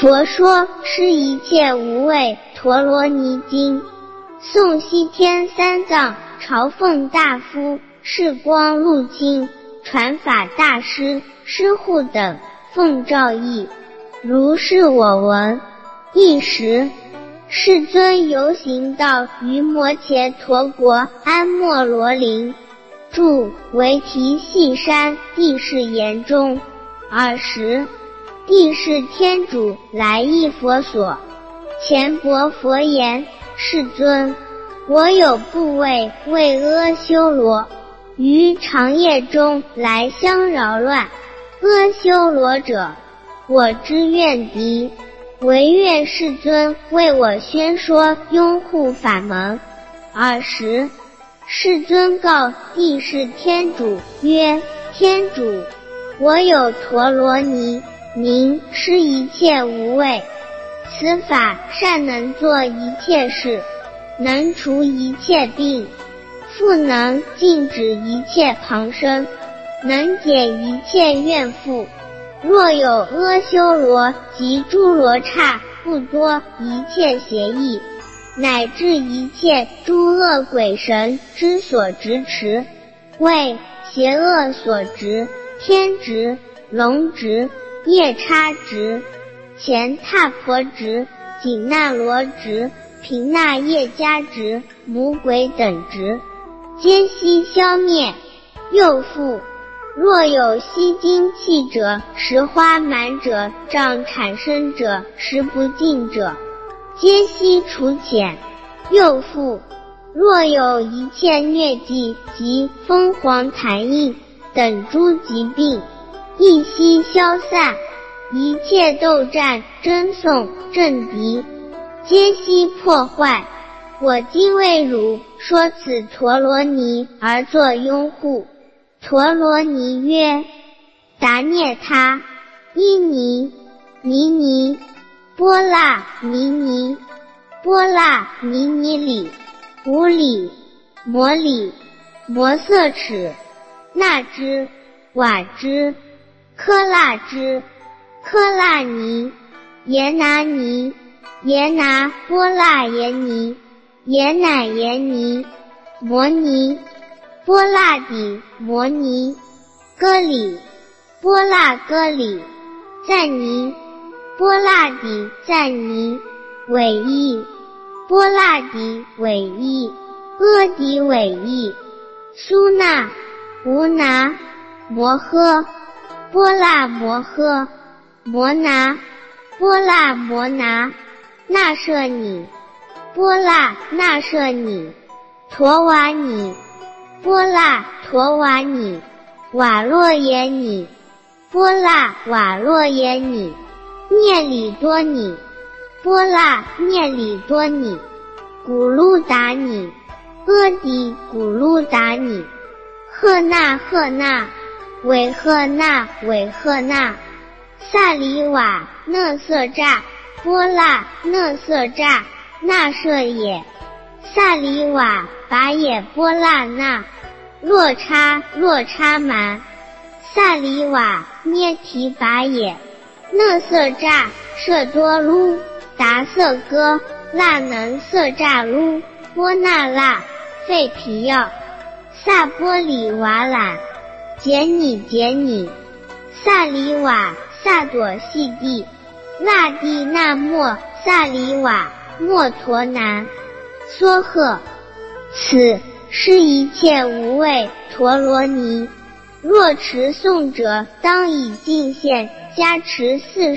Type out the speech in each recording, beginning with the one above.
佛说是一切无畏陀罗尼经。宋西天三藏朝奉大夫释光禄清传法大师师护等奉诏译，如是我闻。一时，世尊游行到于摩羯陀国安莫罗林，住为提细山地势岩中。尔时，地势天主来诣佛所，前薄佛言：世尊，我有部位为阿修罗，于长夜中来相扰乱。阿修罗者，我之怨敌，唯愿世尊为我宣说拥护法门。尔时，世尊告地势天主曰：天主，我有陀罗尼，名施一切无畏，此法善能做一切事，能除一切病，复能禁止一切旁生，能解一切怨妇。若有阿修罗及诸罗刹不多一切邪意，乃至一切诸恶鬼神之所执持，为邪恶所执、天执、龙执、夜叉执、乾闼婆执、紧那罗执、频那夜迦执、魔鬼等执，皆悉消灭。又复，若有吸精气者、食花满者、障产生者、食不尽者，皆悉除遣。又复，若有一切疟疾及风黄痰疫等诸疾病，亦悉消散。一切斗战争讼政敌，皆悉破坏。我今为汝说此陀罗尼而作拥护。陀罗尼曰：达涅他、伊尼、尼尼、波那尼尼、波那尼尼里、无里、摩里、摩色尺、那支、瓦支、科那支、科那尼、耶拿尼、耶拿波那耶尼、耶乃耶尼、摩尼、波那底摩尼、哥里、波那哥里、赞尼、波那底赞尼、韦伊、波那底韦伊、阿底韦伊、苏那、无拿、摩诃、波那摩诃、摩拿、波那摩拿、那舍尼、波那那舍尼、陀瓦尼、波那陀瓦尼、瓦洛耶尼、波那瓦洛耶尼、聂里多尼、波那聂里多尼、古鲁达尼、阿底古鲁达尼、赫那赫那、韦赫那韦赫那、萨里瓦讷色扎、波那讷色扎、那舍也、萨里瓦拔也波那那、洛叉洛叉蛮、萨里瓦捏提拔也、讷色扎舍多噜、达色哥、那能色扎噜、波那那、费皮药、萨波里瓦懒、杰尼杰尼、萨里瓦萨朵悉地、那地那莫萨里瓦莫陀南、梭诃。此是一切无畏陀罗尼。若持诵者，当以净线加持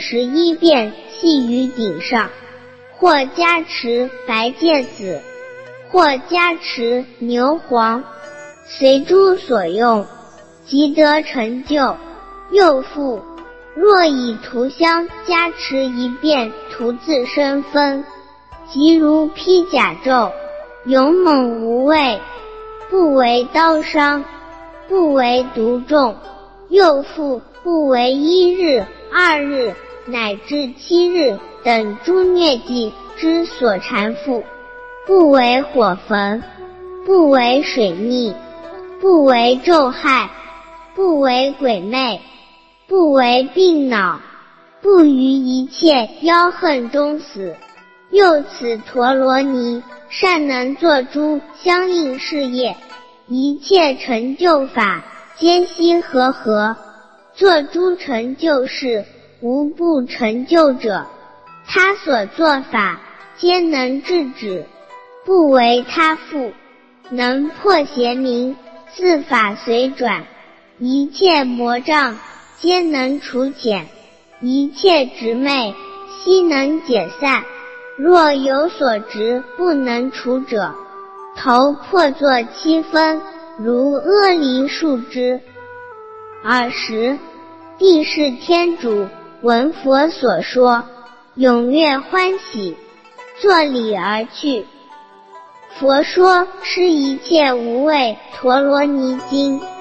41遍系于顶上，或加持白芥子，或加持牛黄，随诸所用，即得成就。又复，若以涂香加持1遍涂自身分，即如披甲胄，勇猛无畏，不为刀伤，不为毒重。又复，不为1日、2日乃至7日等诸疟疾之所缠缚，不为火焚，不为水逆，不为咒害，不为鬼魅，不为病恼， 不于一切妖恨中死。又此陀罗尼善能作诸相应事业，一切成就法皆悉和，作诸成就事无不成就者。他所作法皆能制止，不为他复，能破邪冥，自法随转，一切魔障皆能除减，一切执昧悉能解散。若有所执不能除者，头破作7分，如阿梨树枝。20. 帝释天主闻佛所说，踊跃欢喜，作礼而去。佛说是一切无畏陀罗尼经。